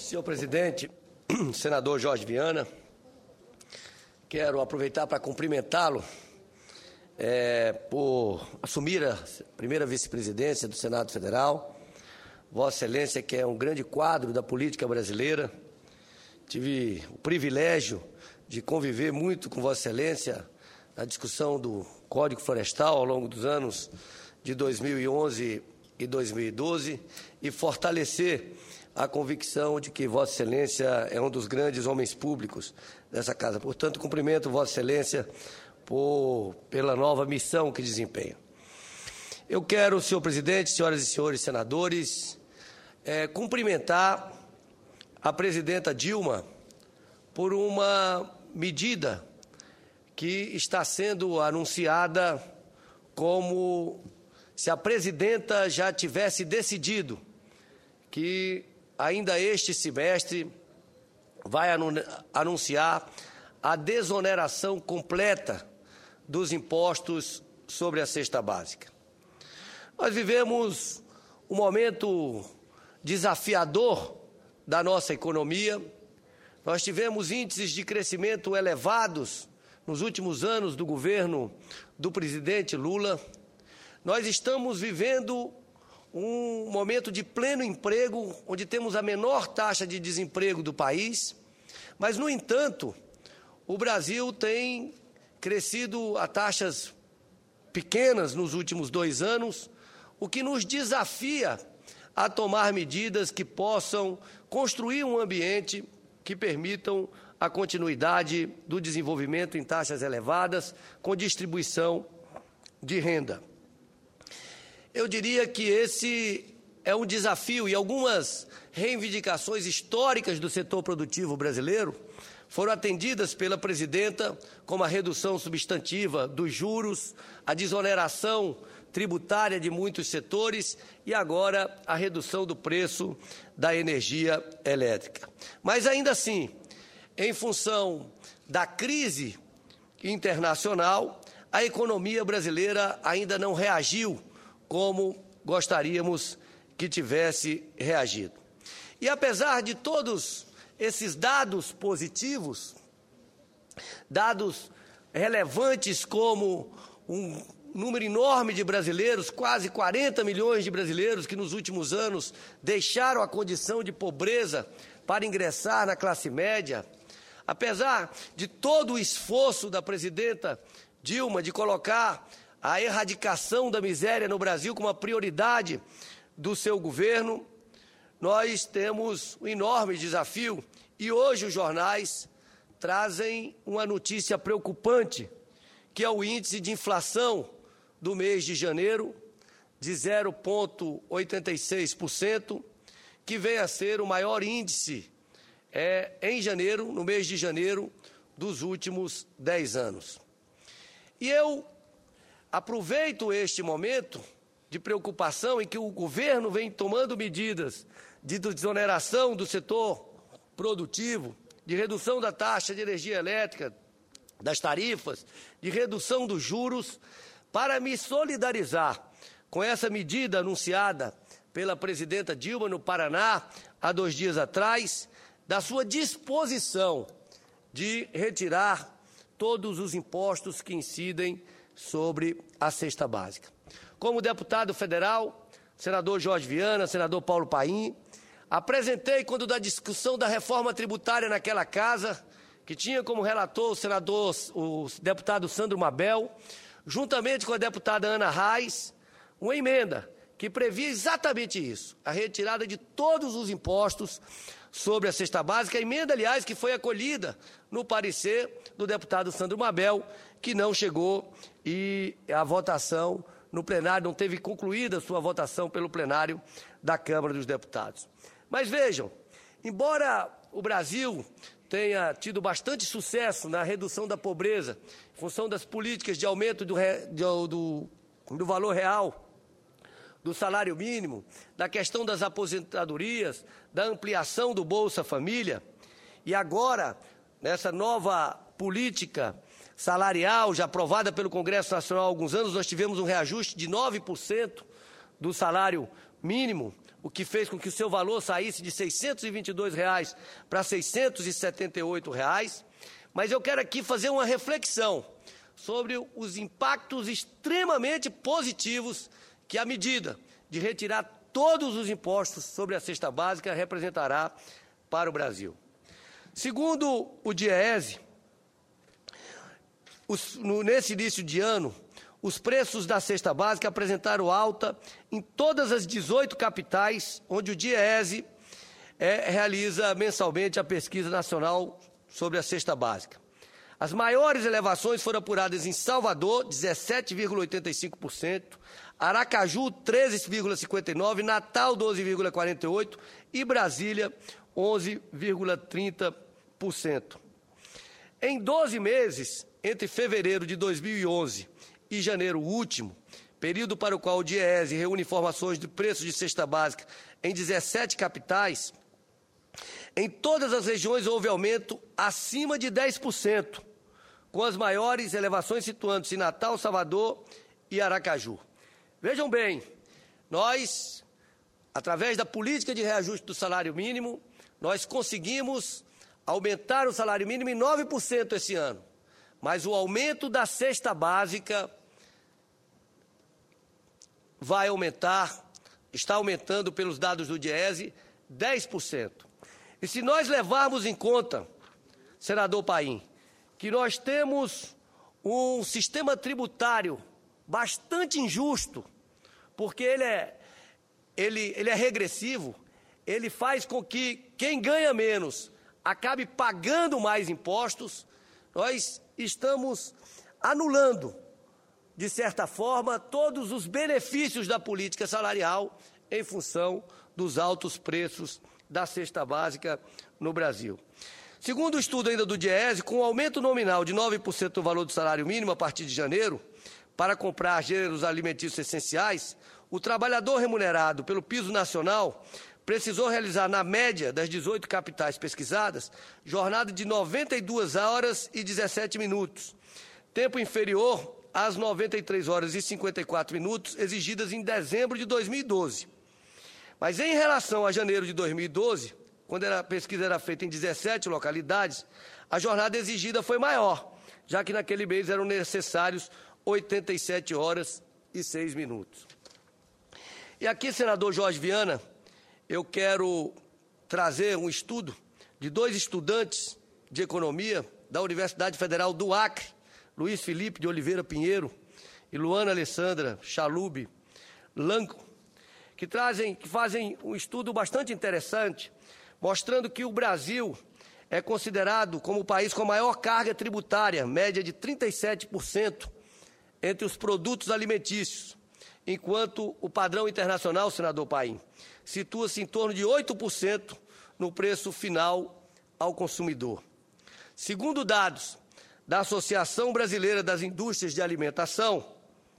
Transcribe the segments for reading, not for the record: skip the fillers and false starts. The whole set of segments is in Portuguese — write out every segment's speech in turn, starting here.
Senhor presidente, senador Jorge Viana, quero aproveitar para cumprimentá-lo por assumir a primeira vice-presidência do Senado Federal. Vossa Excelência, que é um grande quadro da política brasileira, tive o privilégio de conviver muito com Vossa Excelência na discussão do Código Florestal ao longo dos anos de 2011 e 2012 e fortalecer a convicção de que Vossa Excelência é um dos grandes homens públicos dessa casa. Portanto, cumprimento Vossa Excelência pela nova missão que desempenha. Eu quero, senhor presidente, senhoras e senhores senadores, cumprimentar a presidenta Dilma por uma medida que está sendo anunciada como se a presidenta já tivesse decidido que ainda este semestre vai anunciar a desoneração completa dos impostos sobre a cesta básica. Nós vivemos um momento desafiador da nossa economia. Nós tivemos índices de crescimento elevados nos últimos anos do governo do presidente Lula. Nós estamos vivendo um momento de pleno emprego, onde temos a menor taxa de desemprego do país, mas, no entanto, o Brasil tem crescido a taxas pequenas nos últimos 2 anos, o que nos desafia a tomar medidas que possam construir um ambiente que permitam a continuidade do desenvolvimento em taxas elevadas, com distribuição de renda. Eu diria que esse é um desafio e algumas reivindicações históricas do setor produtivo brasileiro foram atendidas pela presidenta, como a redução substantiva dos juros, a desoneração tributária de muitos setores e agora a redução do preço da energia elétrica. Mas ainda assim, em função da crise internacional, a economia brasileira ainda não reagiu como gostaríamos que tivesse reagido. E apesar de todos esses dados positivos, dados relevantes como um número enorme de brasileiros, quase 40 milhões de brasileiros que nos últimos anos deixaram a condição de pobreza para ingressar na classe média, apesar de todo o esforço da presidenta Dilma de colocar a erradicação da miséria no Brasil como uma prioridade do seu governo, nós temos um enorme desafio e hoje os jornais trazem uma notícia preocupante, que é o índice de inflação do mês de janeiro, de 0,86%, que vem a ser o maior índice em janeiro, no mês de janeiro, dos últimos 10 anos. E eu aproveito este momento de preocupação em que o governo vem tomando medidas de desoneração do setor produtivo, de redução da taxa de energia elétrica, das tarifas, de redução dos juros, para me solidarizar com essa medida anunciada pela presidenta Dilma no Paraná, há 2 dias atrás, da sua disposição de retirar todos os impostos que incidem sobre a cesta básica. Como deputado federal, senador Jorge Viana, senador Paulo Paim, apresentei, quando da discussão da reforma tributária naquela casa, que tinha como relator o deputado Sandro Mabel, juntamente com a deputada Ana Reis, uma emenda que previa exatamente isso, a retirada de todos os impostos sobre a cesta básica, a emenda, aliás, que foi acolhida no parecer do deputado Sandro Mabel, que não chegou e a votação no plenário, não teve concluída a sua votação pelo plenário da Câmara dos Deputados. Mas vejam, embora o Brasil tenha tido bastante sucesso na redução da pobreza, em função das políticas de aumento do valor real, do salário mínimo, da questão das aposentadorias, da ampliação do Bolsa Família, e agora, nessa nova política salarial, já aprovada pelo Congresso Nacional há alguns anos, nós tivemos um reajuste de 9% do salário mínimo, o o que fez com que o seu valor saísse de R$ 622 para R$ 678. Mas eu quero aqui fazer uma reflexão sobre os impactos extremamente positivos que a medida de retirar todos os impostos sobre a cesta básica representará para o Brasil. Segundo o DIEESE, nesse início de ano, os preços da cesta básica apresentaram alta em todas as 18 capitais, onde o DIEESE realiza mensalmente a pesquisa nacional sobre a cesta básica. As maiores elevações foram apuradas em Salvador, 17,85%, Aracaju, 13,59%, Natal, 12,48% e Brasília, 11,30%. Em 12 meses, entre fevereiro de 2011 e janeiro último, período para o qual o DIEESE reúne informações de preços de cesta básica em 17 capitais, em todas as regiões houve aumento acima de 10%, com as maiores elevações situando-se em Natal, Salvador e Aracaju. Vejam bem, nós, através da política de reajuste do salário mínimo, nós conseguimos aumentar o salário mínimo em 9% esse ano, mas o aumento da cesta básica vai aumentar, está aumentando pelos dados do DIEESE, 10%. E se nós levarmos em conta, senador Paim, que nós temos um sistema tributário bastante injusto, porque ele é regressivo, ele faz com que quem ganha menos acabe pagando mais impostos, nós estamos anulando, de certa forma, todos os benefícios da política salarial em função dos altos preços da cesta básica no Brasil. Segundo o estudo ainda do DIEESE, com o aumento nominal de 9% do valor do salário mínimo a partir de janeiro, para comprar gêneros alimentícios essenciais, o trabalhador remunerado pelo piso nacional precisou realizar, na média das 18 capitais pesquisadas, jornada de 92 horas e 17 minutos, tempo inferior às 93 horas e 54 minutos exigidas em dezembro de 2012. Mas em relação a janeiro de 2012, quando a pesquisa era feita em 17 localidades, a jornada exigida foi maior, já que naquele mês eram necessários 87 horas e 6 minutos. E aqui, senador Jorge Viana, eu quero trazer um estudo de 2 estudantes de economia da Universidade Federal do Acre, Luiz Felipe de Oliveira Pinheiro e Luana Alessandra Chalub Lanco, que fazem um estudo bastante interessante, mostrando que o Brasil é considerado como o país com a maior carga tributária, média de 37%, entre os produtos alimentícios, enquanto o padrão internacional, senador Paim, situa-se em torno de 8% no preço final ao consumidor. Segundo dados da Associação Brasileira das Indústrias de Alimentação,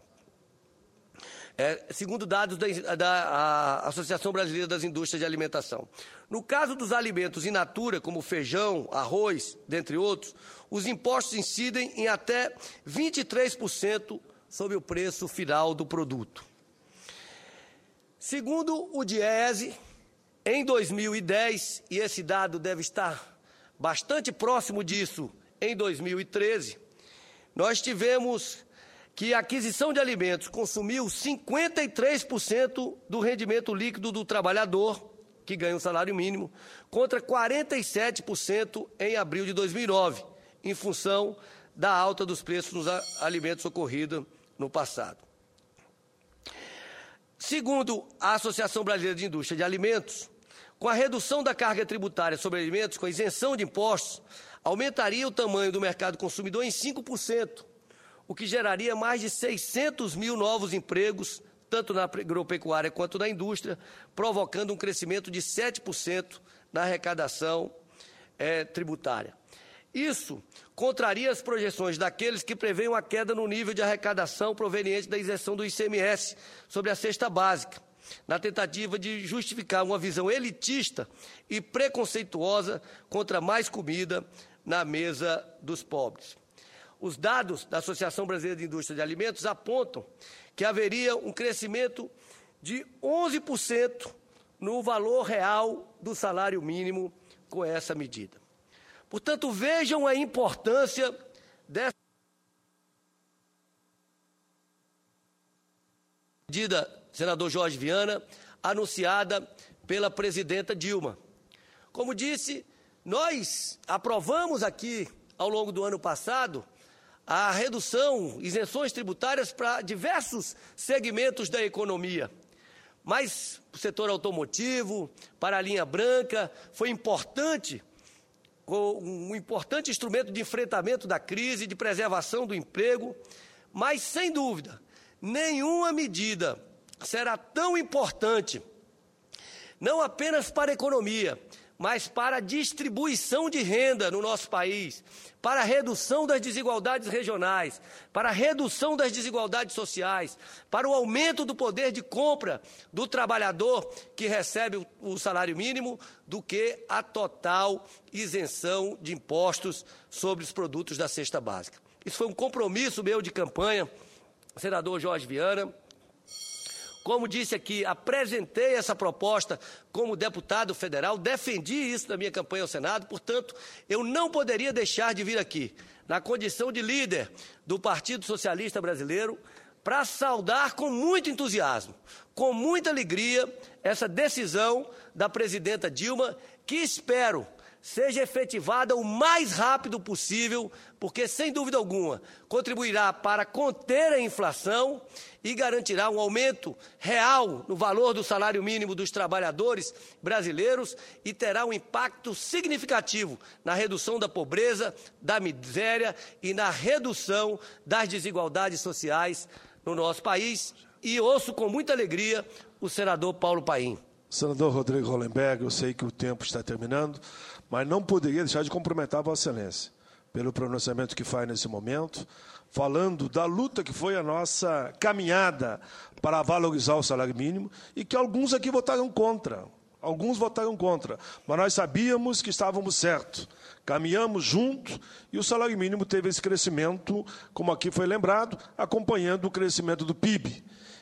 da Associação Brasileira das Indústrias de Alimentação. No caso dos alimentos in natura, como feijão, arroz, dentre outros, os impostos incidem em até 23% sobre o preço final do produto. Segundo o DIEESE, em 2010, e esse dado deve estar bastante próximo disso em 2013, nós tivemos que a aquisição de alimentos consumiu 53% do rendimento líquido do trabalhador, que ganha um salário mínimo, contra 47% em abril de 2009, em função da alta dos preços nos alimentos ocorrida no passado. Segundo a Associação Brasileira de Indústria de Alimentos, com a redução da carga tributária sobre alimentos, com a isenção de impostos, aumentaria o tamanho do mercado consumidor em 5%, o que geraria mais de 600 mil novos empregos, tanto na agropecuária quanto na indústria, provocando um crescimento de 7% na arrecadação tributária. Isso contraria as projeções daqueles que preveem uma queda no nível de arrecadação proveniente da isenção do ICMS sobre a cesta básica, na tentativa de justificar uma visão elitista e preconceituosa contra mais comida na mesa dos pobres. Os dados da Associação Brasileira de Indústria de Alimentos apontam que haveria um crescimento de 11% no valor real do salário mínimo com essa medida. Portanto, vejam a importância dessa medida, senador Jorge Viana, anunciada pela presidenta Dilma. Como disse, nós aprovamos aqui, ao longo do ano passado, a redução, isenções tributárias para diversos segmentos da economia. Mas o setor automotivo, para a linha branca, foi importante, um importante instrumento de enfrentamento da crise, de preservação do emprego, mas, sem dúvida, nenhuma medida será tão importante, não apenas para a economia, mas para a distribuição de renda no nosso país, para a redução das desigualdades regionais, para a redução das desigualdades sociais, para o aumento do poder de compra do trabalhador que recebe o salário mínimo, do que a total isenção de impostos sobre os produtos da cesta básica. Isso foi um compromisso meu de campanha, senador Jorge Viana. Como disse aqui, apresentei essa proposta como deputado federal, defendi isso na minha campanha ao Senado, portanto, eu não poderia deixar de vir aqui, na condição de líder do Partido Socialista Brasileiro, para saudar com muito entusiasmo, com muita alegria, essa decisão da presidenta Dilma, que espero seja efetivada o mais rápido possível, porque, sem dúvida alguma, contribuirá para conter a inflação e garantirá um aumento real no valor do salário mínimo dos trabalhadores brasileiros e terá um impacto significativo na redução da pobreza, da miséria e na redução das desigualdades sociais no nosso país. E ouço com muita alegria o senador Paulo Paim. Senador Rodrigo Hollenberg, eu sei que o tempo está terminando, mas não poderia deixar de cumprimentar a Vossa Excelência pelo pronunciamento que faz nesse momento, falando da luta que foi a nossa caminhada para valorizar o salário mínimo e que alguns aqui votaram contra. Alguns votaram contra, mas nós sabíamos que estávamos certos. Caminhamos juntos e o salário mínimo teve esse crescimento, como aqui foi lembrado, acompanhando o crescimento do PIB.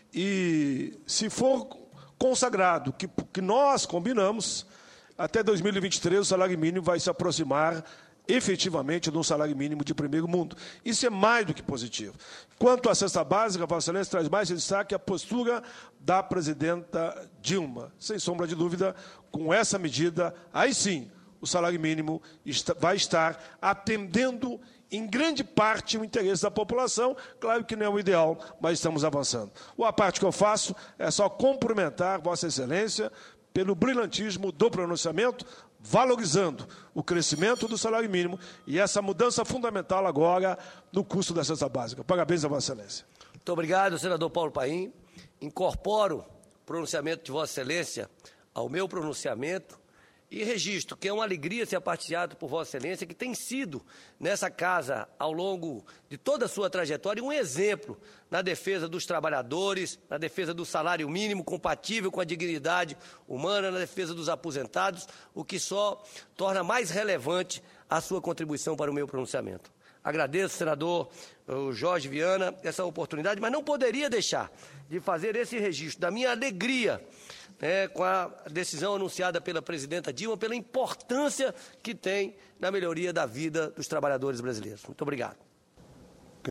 E se for consagrado que nós combinamos, até 2023 o salário mínimo vai se aproximar efetivamente de um salário mínimo de primeiro mundo. Isso é mais do que positivo. Quanto à cesta básica, Vossa Excelência traz mais destaque a postura da presidenta Dilma. Sem sombra de dúvida, com essa medida, aí sim, o salário mínimo vai estar atendendo em grande parte o interesse da população. Claro que não é o ideal, mas estamos avançando. A parte que eu faço é só cumprimentar Vossa Excelência pelo brilhantismo do pronunciamento, valorizando o crescimento do salário mínimo e essa mudança fundamental agora no custo da cesta básica. Parabéns a Vossa Excelência. Muito obrigado, senador Paulo Paim. Incorporo o pronunciamento de Vossa Excelência ao meu pronunciamento e registro que é uma alegria ser partilhado por Vossa Excelência, que tem sido, nessa casa, ao longo de toda a sua trajetória, um exemplo na defesa dos trabalhadores, na defesa do salário mínimo compatível com a dignidade humana, na defesa dos aposentados, o que só torna mais relevante a sua contribuição para o meu pronunciamento. Agradeço, senador Jorge Viana, essa oportunidade, mas não poderia deixar de fazer esse registro da minha alegria com a decisão anunciada pela presidenta Dilma, pela importância que tem na melhoria da vida dos trabalhadores brasileiros. Muito obrigado.